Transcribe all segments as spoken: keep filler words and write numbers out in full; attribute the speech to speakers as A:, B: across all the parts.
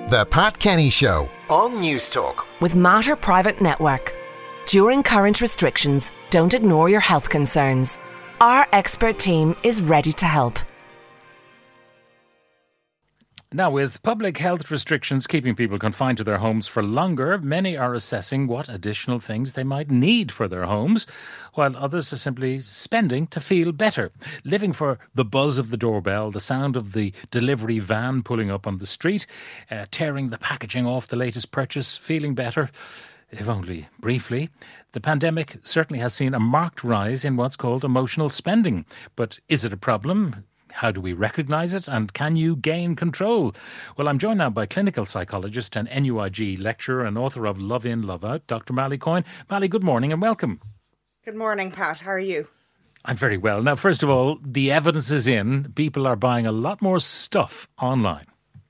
A: The Pat Kenny Show on News Talk.
B: With Mater Private Network. During current restrictions, don't ignore your health concerns. Our expert team is ready to help.
C: Now, with public health restrictions keeping people confined to their homes for longer, many are assessing what additional things they might need for their homes, while others are simply spending to feel better, living for the buzz of the doorbell, the sound of the delivery van pulling up on the street, uh, tearing the packaging off the latest purchase, feeling better, if only briefly. The pandemic certainly has seen a marked rise in what's called emotional spending. But is it a problem? How do we recognise it, and can you gain control? Well, I'm joined now by clinical psychologist and N U I G lecturer and author of Love In, Love Out, Doctor Mally Coyne. Mally, good morning and welcome.
D: Good morning, Pat. How are you?
C: I'm very well. Now, first of all, the evidence is in. People are buying a lot more stuff online.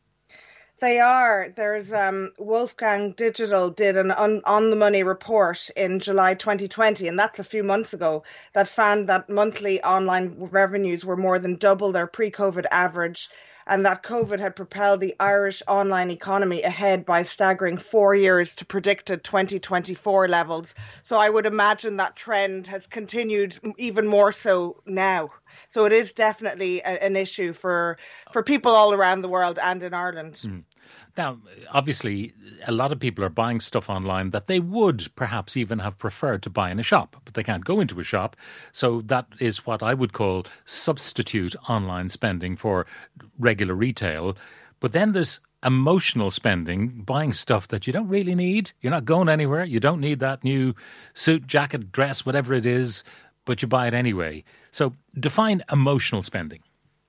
D: They are. There's um, Wolfgang Digital did an on, on the money report in July twenty twenty, and that's a few months ago, that found that monthly online revenues were more than double their pre-COVID average, and that COVID had propelled the Irish online economy ahead by a staggering four years to predicted twenty twenty-four levels. So I would imagine that trend has continued even more so now. So it is definitely a, an issue for for people all around the world and in Ireland. Mm.
C: Now, obviously, a lot of people are buying stuff online that they would perhaps even have preferred to buy in a shop, but they can't go into a shop. So that is what I would call substitute online spending for regular retail. But then there's emotional spending, buying stuff that you don't really need. You're not going anywhere. You don't need that new suit, jacket, dress, whatever it is, but you buy it anyway. So define emotional spending.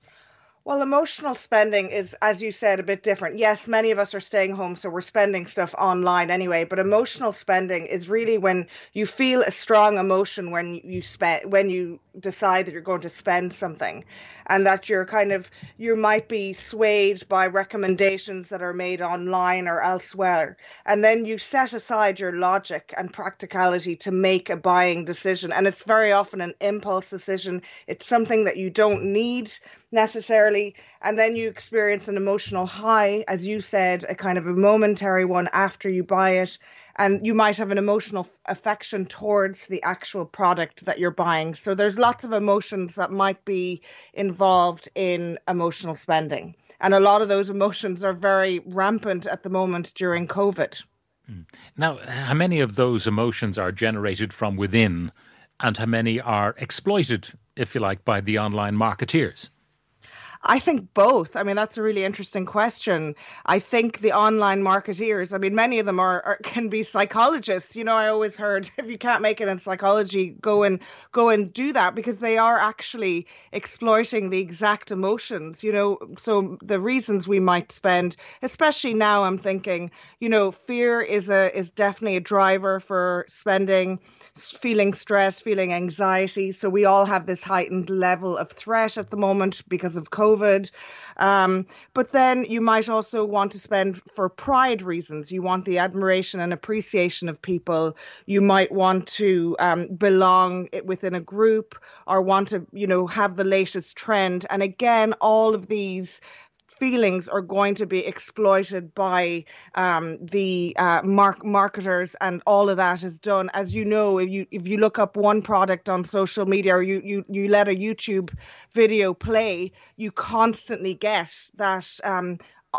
D: Well, emotional spending is, as you said, a bit different. Yes, many of us are staying home, so we're spending stuff online anyway. But emotional spending is really when you feel a strong emotion when you spend, when you decide that you're going to spend something, and that you're kind of, you might be swayed by recommendations that are made online or elsewhere. And then you set aside your logic and practicality to make a buying decision. And it's very often an impulse decision. It's something that you don't need necessarily, and then you experience an emotional high, as you said, a kind of a momentary one after you buy it, and you might have an emotional affection towards the actual product that you're buying. So there's lots of emotions that might be involved in emotional spending, and a lot of those emotions are very rampant at the moment during COVID.
C: Now, how many of those emotions are generated from within, and how many are exploited, if you like, by the online marketeers?
D: I think both. I mean, that's a really interesting question. I think the online marketeers, I mean, many of them are, are can be psychologists. You know, I always heard if you can't make it in psychology, go and go and do that, because they are actually exploiting the exact emotions, you know. So the reasons we might spend, especially now, I'm thinking, you know, fear is a is definitely a driver for spending. Feeling stress, feeling anxiety. So we all have this heightened level of threat at the moment because of COVID. Um, but then you might also want to spend for pride reasons. You want the admiration and appreciation of people. You might want to um, belong within a group, or want to, you know, have the latest trend. And again, all of these feelings are going to be exploited by um, the uh, mark- marketers, and all of that is done. As you know, if you if you look up one product on social media, or you you, you let a YouTube video play, you constantly get that um,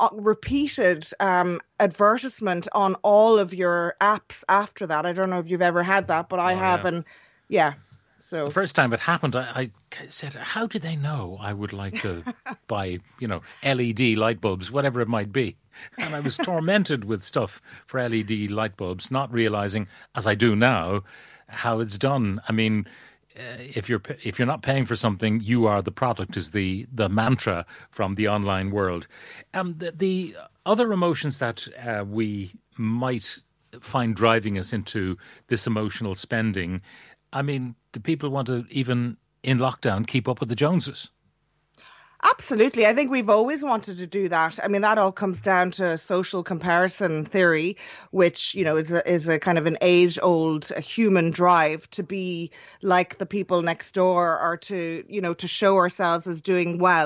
D: repeated um, advertisement on all of your apps after that. I don't know if you've ever had that, but I oh, have, yeah. and yeah. So
C: the first time it happened, I, I said, how do they know I would like to buy, you know, L E D light bulbs, whatever it might be? And I was tormented with stuff for L E D light bulbs, not realizing, as I do now, how it's done. I mean, uh, if you're if you're not paying for something, you are the product is the, the mantra from the online world. Um, the, the other emotions that uh, we might find driving us into this emotional spending, I mean, do people want to, even in lockdown, keep up with the Joneses?
D: Absolutely. I think we've always wanted to do that. I mean, that all comes down to social comparison theory, which, you know, is a, is a kind of an age-old human drive to be like the people next door, or to, you know, to show ourselves as doing well.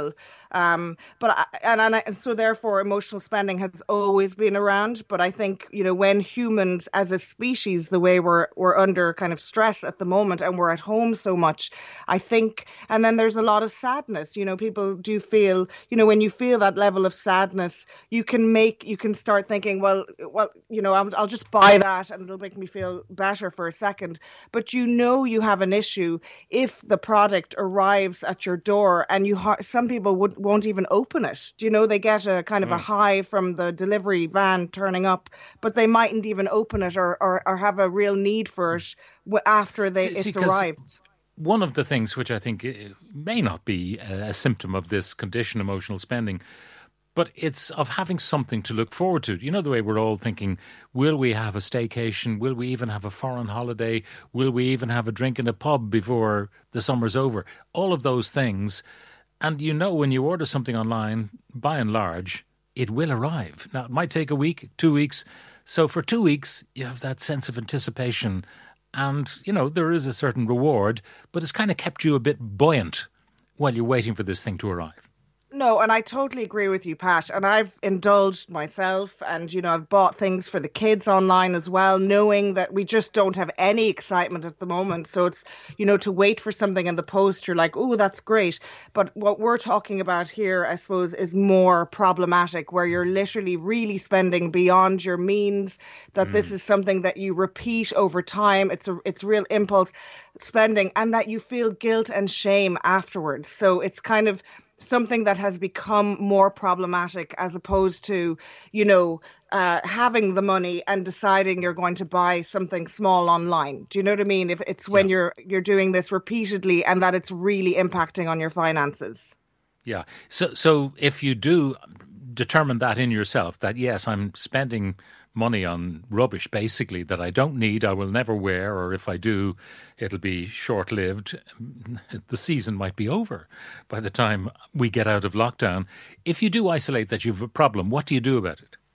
D: Um, but I, and, and, I, and so therefore emotional spending has always been around. But I think, you know, when humans as a species, the way we're, we're under kind of stress at the moment and we're at home so much, I think, and then there's a lot of sadness, you know, people do feel, you know, when you feel that level of sadness, you can make, you can start thinking, well, well, you know, I'll, I'll just buy that and it'll make me feel better for a second. But you know, you have an issue if the product arrives at your door and you, ha- some people would, won't even open it. Do you know, they get a kind of mm. a high from the delivery van turning up, but they mightn't even open it or, or, or have a real need for it after they, see, it's see, arrived.
C: One of the things which I think may not be a symptom of this condition, emotional spending, but it's of having something to look forward to. You know, the way we're all thinking, will we have a staycation? Will we even have a foreign holiday? Will we even have a drink in a pub before the summer's over? All of those things. And you know, when you order something online, by and large, it will arrive. Now, it might take a week, two weeks. So for two weeks, you have that sense of anticipation. And, you know, there is a certain reward, but it's kind of kept you a bit buoyant while you're waiting for this thing to arrive.
D: No, and I totally agree with you, Pat. And I've indulged myself and, you know, I've bought things for the kids online as well, knowing that we just don't have any excitement at the moment. So it's, you know, to wait for something in the post, you're like, oh, that's great. But what we're talking about here, I suppose, is more problematic, where you're literally really spending beyond your means, that mm. this is something that you repeat over time. It's a, it's real impulse spending, and that you feel guilt and shame afterwards. So it's kind of something that has become more problematic, as opposed to, you know, uh, having the money and deciding you're going to buy something small online. Do you know what I mean? If it's when yeah. you're you're doing this repeatedly and that it's really impacting on your finances.
C: Yeah. So so if you do determine that in yourself, that yes, I'm spending money on rubbish, basically, that I don't need, I will never wear, or if I do, it'll be short-lived. The season might be over by the time we get out of lockdown. If you do isolate that you have a problem, what do you do about it?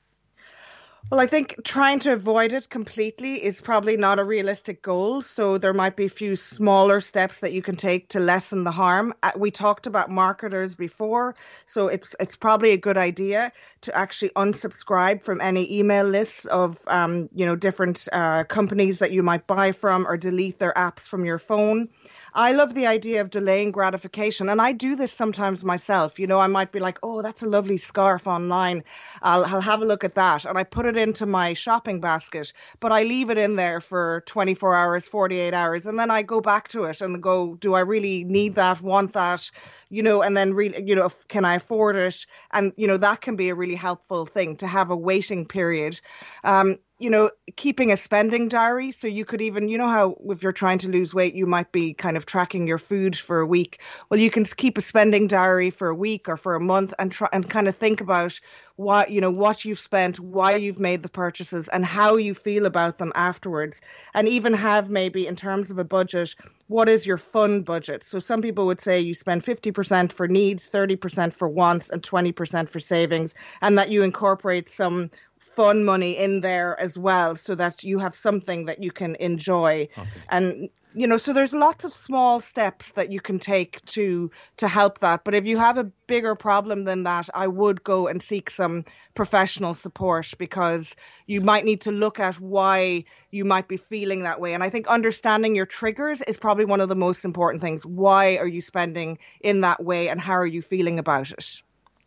D: Well, I think trying to avoid it completely is probably not a realistic goal. So there might be a few smaller steps that you can take to lessen the harm. We talked about marketers before, so it's it's probably a good idea to actually unsubscribe from any email lists of um, you know different uh, companies that you might buy from, or delete their apps from your phone. I love the idea of delaying gratification, and I do this sometimes myself. You know, I might be like, oh, that's a lovely scarf online. I'll, I'll have a look at that. And I put it into my shopping basket, but I leave it in there for twenty-four hours, forty-eight hours. And then I go back to it and go, do I really need that, want that? You know, and then really, you know, can I afford it? And, you know, that can be a really helpful thing, to have a waiting period. Um, you know, keeping a spending diary. So you could even, you know how if you're trying to lose weight, you might be kind of tracking your food for a week. Well, you can keep a spending diary for a week or for a month and try and kind of think about what, you know, what you've spent, why you've made the purchases, and how you feel about them afterwards. And even have maybe, in terms of a budget, what is your fun budget? So some people would say you spend fifty percent for needs, thirty percent for wants, and twenty percent for savings, and that you incorporate some fun money in there as well, so that you have something that you can enjoy. Okay. And, you know, so there's lots of small steps that you can take to to help that. But if you have a bigger problem than that, I would go and seek some professional support, because you might need to look at why you might be feeling that way. And I think understanding your triggers is probably one of the most important things. Why are you spending in that way, and how are you feeling about it?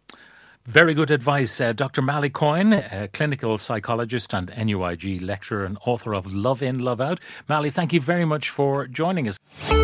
C: Very good advice. Uh, Doctor Mally Coyne, a clinical psychologist and N U I G lecturer and author of Love In, Love Out. Mally, thank you very much for joining us.